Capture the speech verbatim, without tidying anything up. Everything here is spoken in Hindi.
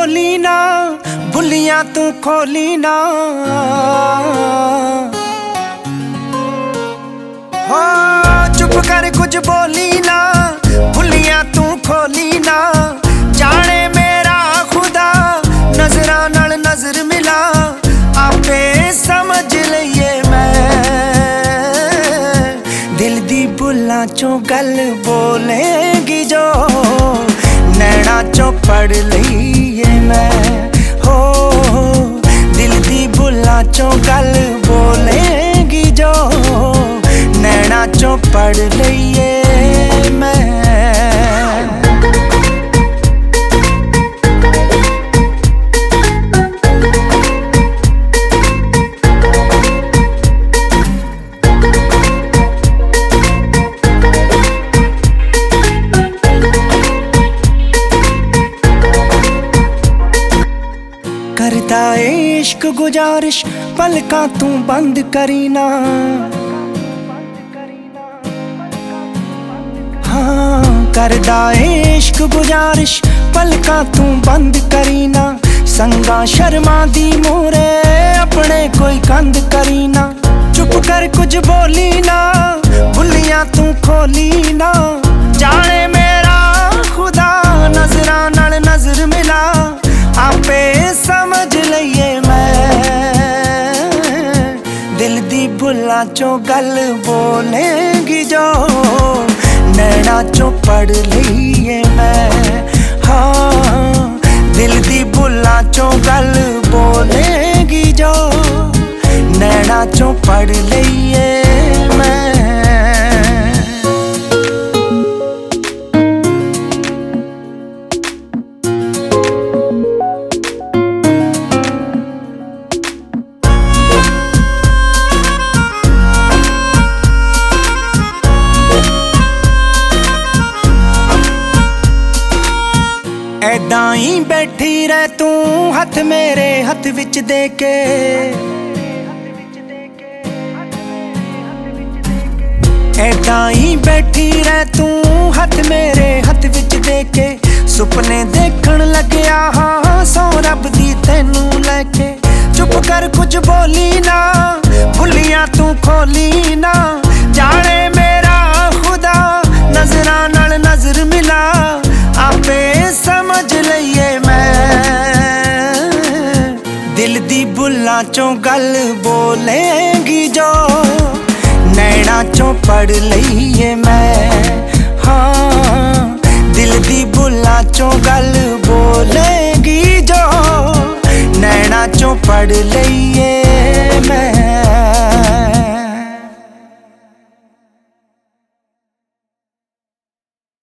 बोली ना, भुलियां तू खोली ना। हो चुप कर कुछ बोली ना, भुलियां तू खोली ना। जाने मेरा खुदा नजरा नाल नजर मिला, आपे समझ लईए मैं। दिल दी बुल्लां चों गल बोलेंगी जो, नैना चों पढ़ लईए मैं। हो दिल दी बुल्लां चों गल बोलेंगी जो, नैना चों पढ़ लईए मैं। करदा इश्क गुजारिश पलकां तू बंद करी ना। हाँ करदा इश्क गुजारिश पलकां तू बंद करी ना। संगा शर्मा दी मोरे अपने कोई कंध करी ना। चुप कर कुछ बोली ना, भुलियां तू खोली ना। जाने मेरा खुदा नजरा नाल नजर मिला, आपे समझ लईए मैं। दिल दी बुल्लां चों गल बोलेंगी जो, नैना चों पढ़ लईए मैं। हाँ दिल दी बुल्लां चों गल बोलेंगी जो, नैना चों पढ़ लईए मैं। ऐदां ही बैठी रह तू हथ मेरे हथ विच दे के। ऐदां ही बैठी रह तू हथ मेरे हथ विच दे के। सुपने देखण लग्या हाँ सौ रब दी तैनू लैके। चुप कर कुछ बोली ना, भुलियां तू खोली ना। जाने मेरा खुदा नजरा नाल नजर मिला, आपे समझ लईए मैं। दिल दी बुल्लां चों गल बोलेंगी जो, नैना चों पढ़ लईए मैं। हाँ दिल दी बुल्लां चों गल बोलेंगी जो, नैना चों पढ़ लईए मैं।